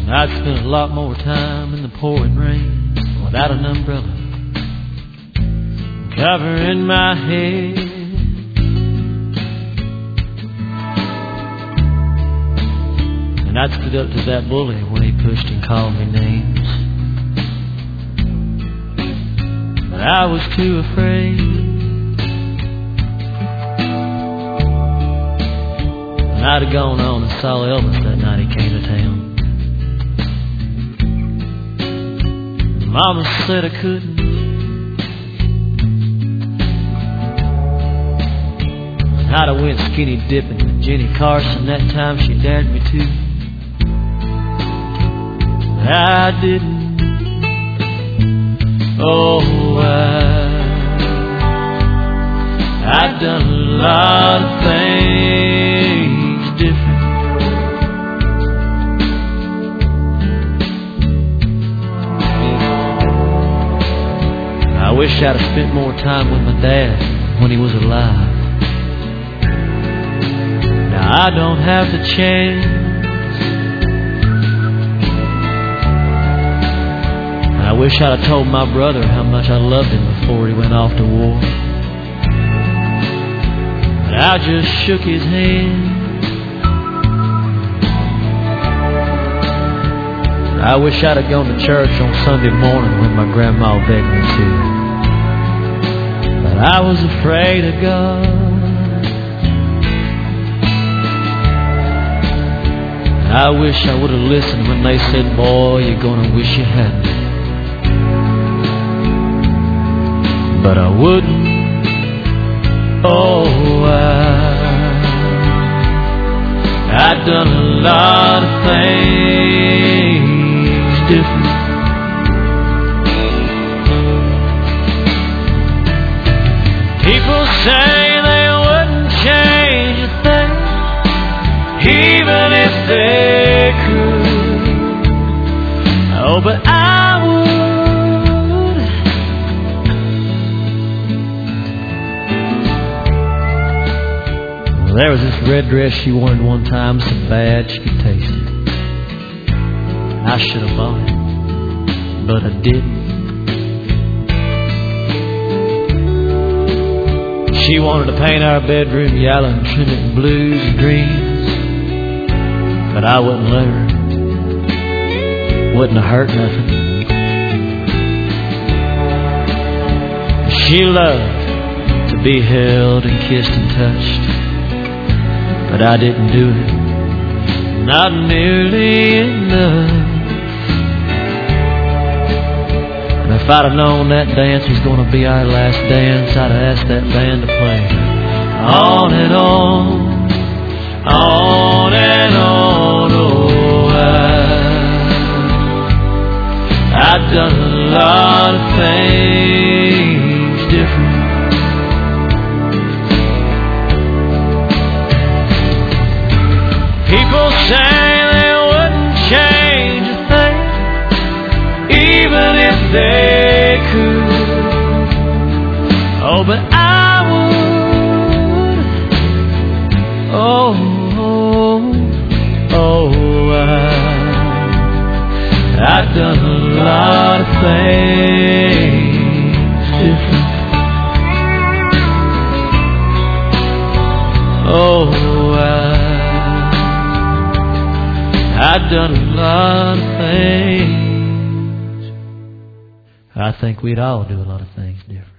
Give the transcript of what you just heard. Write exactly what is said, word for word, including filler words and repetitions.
I'd spend a lot more time in the pouring rain without an umbrella covering my head. And I'd stood up to that bully when he pushed and called me names, but I was too afraid. And I'd have gone on and saw Elvis that night he came to town. Mama said I couldn't. I'd have went skinny dipping with Jenny Carson that time she dared me to, but I didn't. Oh, I, I'd done a lot of things different. I wish I'd have spent more time with my dad when he was alive. Now I don't have the chance. And I wish I'd have told my brother how much I loved him before he went off to war. But I just shook his hand. I wish I'd have gone to church on Sunday morning when my grandma begged me to. But I was afraid of God. I wish I would have listened when they said, boy, you're gonna wish you hadn't. But I wouldn't. Oh, I, I'd done a lot of things different. People say they wouldn't change a thing, even if they could. Oh, but I would. Well, there was this red dress she wanted one time so bad she could taste it. I should have bought it, but I didn't. She wanted to paint our bedroom yellow and trim it in blues and greens, but I wouldn't let her. Wouldn't have hurt nothing. She loved to be held and kissed and touched, but I didn't do it, not nearly enough. And if I'd have known that dance was going to be our last dance, I'd have asked that band to play on and on, on and on. Oh, I, I've done a lot of things different. People say they wouldn't change a thing, even if they could. Oh, but I would. Oh, oh, I, I've done a lot of things different. Oh, I, I've done a lot of things. I think we'd all do a lot of things different.